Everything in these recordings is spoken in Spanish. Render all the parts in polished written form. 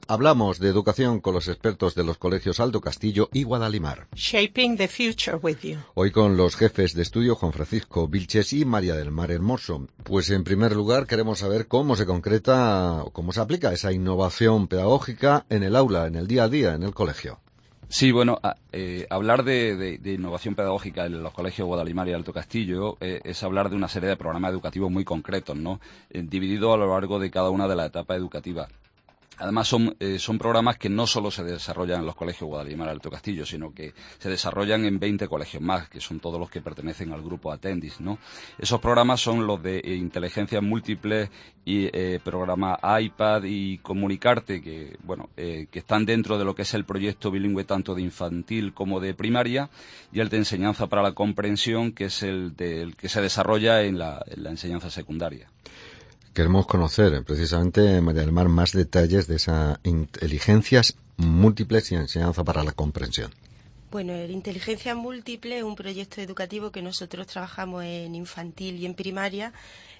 Hablamos de educación con los expertos de los colegios Alto Castillo y Guadalimar. Shaping the future with you. Hoy con los jefes de estudio Juan Francisco Vilches y María del Mar Hermoso. Pues en primer lugar queremos saber cómo se concreta, cómo se aplica esa innovación pedagógica en el aula, en el día a día, en el colegio. Sí, bueno, hablar de innovación pedagógica en los colegios Guadalimar y Alto Castillo es hablar de una serie de programas educativos muy concretos, ¿no? Divididos a lo largo de cada una de las etapas educativas. Además, son programas que no solo se desarrollan en los colegios Guadalimar y Alto Castillo, sino que se desarrollan en 20 colegios más, que son todos los que pertenecen al grupo Atendis, ¿no? Esos programas son los de inteligencia múltiple y programa iPad y Comunicarte, que están dentro de lo que es el proyecto bilingüe tanto de infantil como de primaria, y el de enseñanza para la comprensión, que es el que se desarrolla en la enseñanza secundaria. Queremos conocer, precisamente, María del Mar, más detalles de esas inteligencias múltiples y enseñanza para la comprensión. Bueno, el Inteligencia Múltiple es un proyecto educativo que nosotros trabajamos en infantil y en primaria.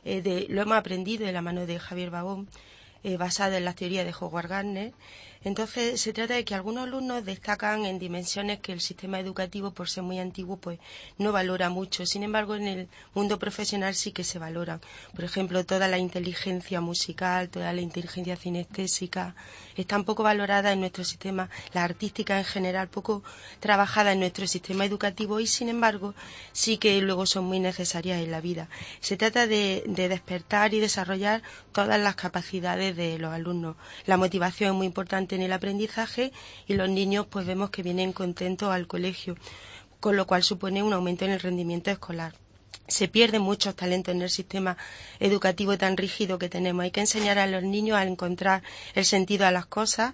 Lo hemos aprendido de la mano de Javier Babón, basado en las teorías de Howard Gardner. Entonces, se trata de que algunos alumnos destacan en dimensiones que el sistema educativo, por ser muy antiguo, pues no valora mucho. Sin embargo, en el mundo profesional sí que se valoran. Por ejemplo, toda la inteligencia musical, toda la inteligencia cinestésica, están poco valoradas en nuestro sistema, la artística en general, poco trabajada en nuestro sistema educativo y, sin embargo, sí que luego son muy necesarias en la vida. Se trata de despertar y desarrollar todas las capacidades de los alumnos. La motivación es muy importante en el aprendizaje y los niños pues vemos que vienen contentos al colegio, con lo cual supone un aumento en el rendimiento escolar. Se pierden muchos talentos en el sistema educativo tan rígido que tenemos. Hay que enseñar a los niños a encontrar el sentido a las cosas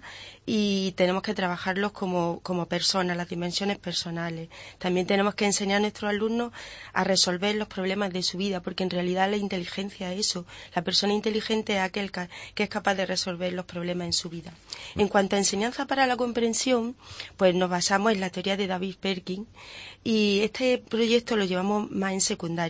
y tenemos que trabajarlos como personas, las dimensiones personales. También tenemos que enseñar a nuestros alumnos a resolver los problemas de su vida, porque en realidad la inteligencia es eso. La persona inteligente es aquel que es capaz de resolver los problemas en su vida. En cuanto a enseñanza para la comprensión, pues nos basamos en la teoría de David Perkin y este proyecto lo llevamos más en secundaria.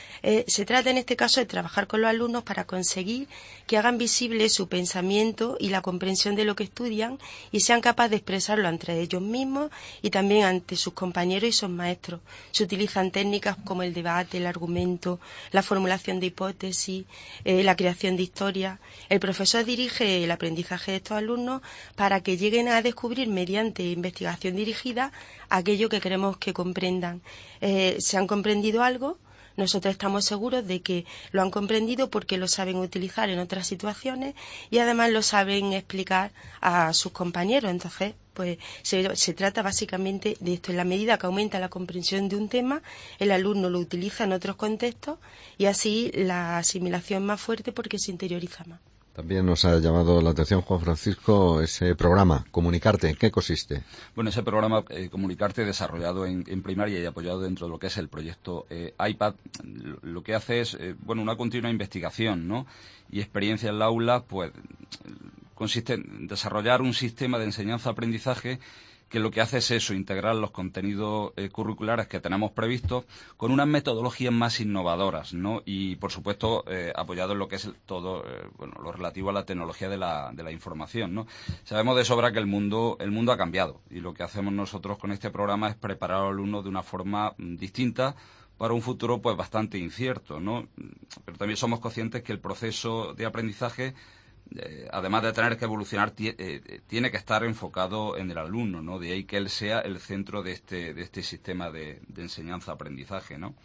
Se trata en este caso de trabajar con los alumnos para conseguir que hagan visible su pensamiento y la comprensión de lo que estudian y sean capaces de expresarlo entre ellos mismos y también ante sus compañeros y sus maestros. Se utilizan técnicas como el debate, el argumento, la formulación de hipótesis, la creación de historias. El profesor dirige el aprendizaje de estos alumnos para que lleguen a descubrir mediante investigación dirigida aquello que queremos que comprendan. ¿Se han comprendido algo? Nosotros estamos seguros de que lo han comprendido porque lo saben utilizar en otras situaciones y además lo saben explicar a sus compañeros. Entonces, pues se trata básicamente de esto. En la medida que aumenta la comprensión de un tema, el alumno lo utiliza en otros contextos y así la asimilación es más fuerte porque se interioriza más. También nos ha llamado la atención, Juan Francisco, ese programa, Comunicarte. ¿En qué consiste? Bueno, ese programa Comunicarte, desarrollado en primaria y apoyado dentro de lo que es el proyecto iPad, lo que hace es una continua investigación, ¿no? Y experiencia en la aula, pues consiste en desarrollar un sistema de enseñanza-aprendizaje que lo que hace es eso, integrar los contenidos curriculares que tenemos previstos con unas metodologías más innovadoras, ¿no? Y, por supuesto, apoyado en lo que es todo lo relativo a la tecnología de la información, ¿no? Sabemos de sobra que el mundo ha cambiado y lo que hacemos nosotros con este programa es preparar a los alumnos de una forma distinta para un futuro pues bastante incierto, ¿no? Pero también somos conscientes que el proceso de aprendizaje además de tener que evolucionar, tiene que estar enfocado en el alumno, ¿no? De ahí que él sea el centro de este sistema de enseñanza-aprendizaje, ¿no?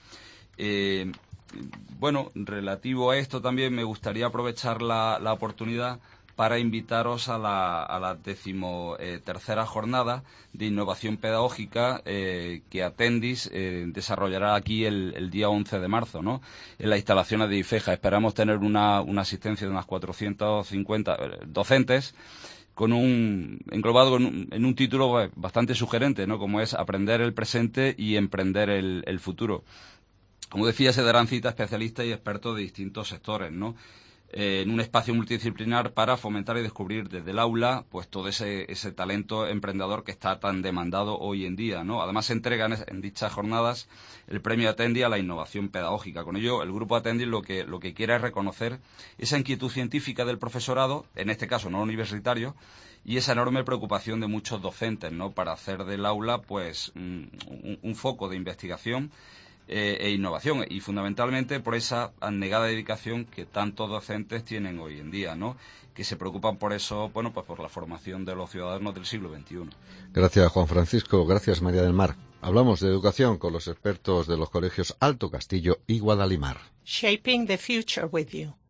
Relativo a esto también me gustaría aprovechar la oportunidad para invitaros a la 13ª jornada de innovación pedagógica que Atendis desarrollará aquí el día 11 de marzo, ¿no? En las instalaciones de IFEJA. Esperamos tener una asistencia de unas 450 docentes englobado en un título bastante sugerente, ¿no? Como es Aprender el presente y emprender el futuro. Como decía, se darán cita a especialistas y expertos de distintos sectores, ¿no? en un espacio multidisciplinar para fomentar y descubrir desde el aula pues todo ese talento emprendedor que está tan demandado hoy en día, ¿no? Además se entrega en dichas jornadas el premio Atendi a la innovación pedagógica. Con ello, el grupo Atendi lo que quiere es reconocer esa inquietud científica del profesorado, en este caso no universitario, y esa enorme preocupación de muchos docentes, ¿no? Para hacer del aula pues un foco de investigación e innovación, y fundamentalmente por esa abnegada dedicación que tantos docentes tienen hoy en día, ¿no? Que se preocupan por eso, bueno, pues por la formación de los ciudadanos del siglo XXI. Gracias, Juan Francisco. Gracias, María del Mar. Hablamos de educación con los expertos de los colegios Alto Castillo y Guadalimar. Shaping the future with you.